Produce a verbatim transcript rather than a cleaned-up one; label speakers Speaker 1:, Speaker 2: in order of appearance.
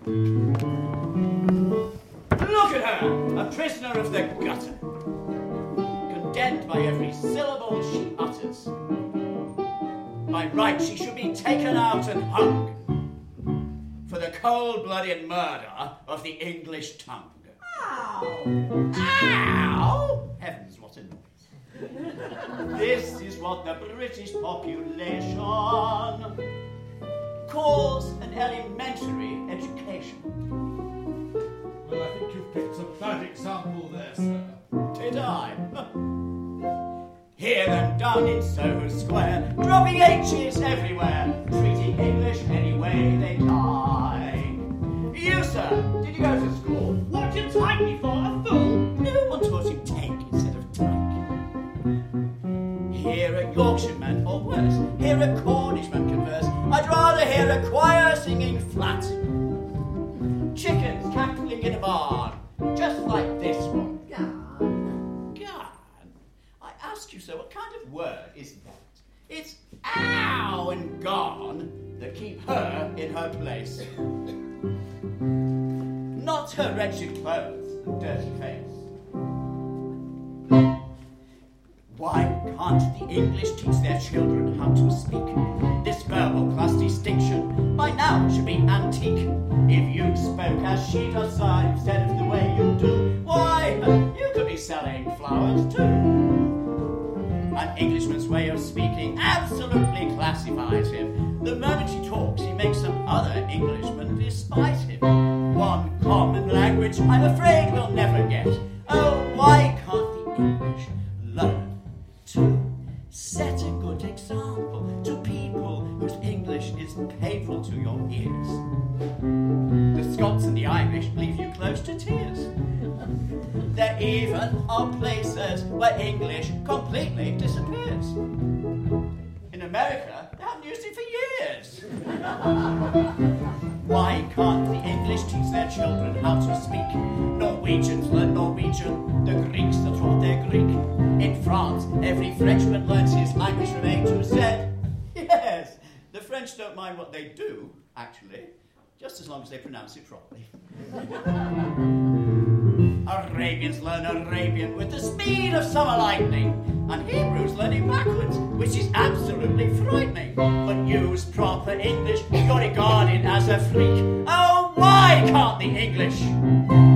Speaker 1: Look at her, a prisoner of the gutter, condemned by every syllable she utters. By right, she should be taken out and hung for the cold-blooded murder of the English tongue.
Speaker 2: Ow!
Speaker 1: Ow! Heavens, what a noise. This is what the British population calls an elementary education.
Speaker 3: Well, I think you've picked a bad example there, sir.
Speaker 1: Did I? Hear them down in Soho Square, dropping H's everywhere, treating English any way they like. You, sir, did you go to school?
Speaker 2: What do you take me for, a fool?
Speaker 1: No one taught you take instead of tyke. Hear a Yorkshireman, or worse, hear a Cornishman converse. I'd rather hear a choir singing flat. Chickens cackling in a barn, just like this one.
Speaker 2: Gone.
Speaker 1: Gone? I ask you, sir, what kind of word is that? It's ow and gone that keep her in her place. Not her wretched clothes and dirty face. Why can't the English teach their children how to speak? This verbal class distinction by now should be antique. If you spoke as she does, sir, instead of the way you do, why, you could be selling flowers too. An Englishman's way of speaking absolutely classifies him. The moment he talks, he makes some other Englishman despise him. One common language, I'm afraid we'll never get. Oh, why can't the English learn to set a good example to people whose English is painful to your ears? The Scots and the Irish leave you close to tears. There even are places where English completely disappears. In America, they haven't used it for years. Why can't the English teach their children how to speak? Norwegians learn Norwegian, the Greeks are taught their Greek. In France, every Frenchman learns his language from A to Z. Yes, the French don't mind what they do, actually, just as long as they pronounce it properly. Arabians learn Arabian with the speed of summer lightning, and Hebrews learn it backwards, which is absolutely frightening. But use proper English, you're regarded as a freak. Oh, why can't the English